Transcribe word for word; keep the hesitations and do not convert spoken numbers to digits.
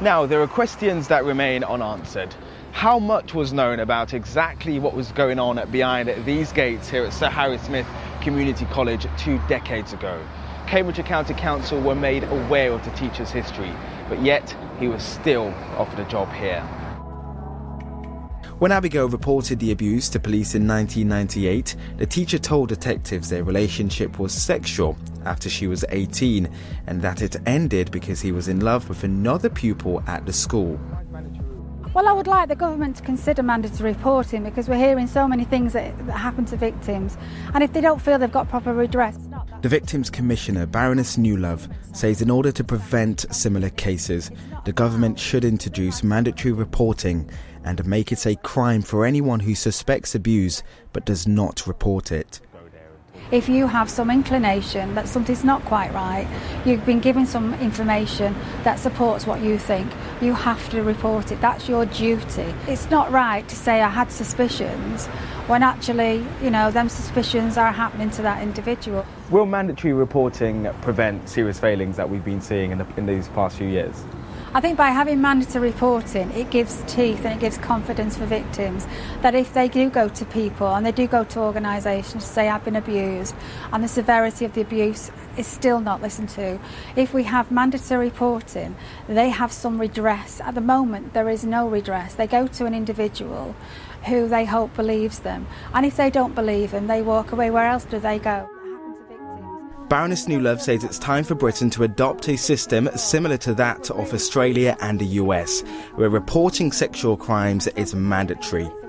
Now, there are questions that remain unanswered. How much was known about exactly what was going on behind these gates here at Sir Harry Smith Community College two decades ago? Cambridgeshire County Council were made aware of the teacher's history, but yet he was still offered a job here. When Abigail reported the abuse to police in nineteen ninety-eight, the teacher told detectives their relationship was sexual after she was eighteen, and that it ended because he was in love with another pupil at the school. Well, I would like the government to consider mandatory reporting, because we're hearing so many things that, that happen to victims, and if they don't feel they've got proper redress. The Victims Commissioner, Baroness Newlove, says in order to prevent similar cases, the government should introduce mandatory reporting and make it a crime for anyone who suspects abuse but does not report it. If you have some inclination that something's not quite right, you've been given some information that supports what you think, you have to report it. That's your duty. It's not right to say I had suspicions when actually, you know, them suspicions are happening to that individual. Will mandatory reporting prevent serious failings that we've been seeing in, the, in these past few years? I think by having mandatory reporting, it gives teeth and it gives confidence for victims that if they do go to people and they do go to organisations to say I've been abused and the severity of the abuse is still not listened to, if we have mandatory reporting, they have some redress. At the moment, there is no redress. They go to an individual who they hope believes them, and if they don't believe them, they walk away. Where else do they go? Baroness Newlove says it's time for Britain to adopt a system similar to that of Australia and the U S, where reporting sexual crimes is mandatory.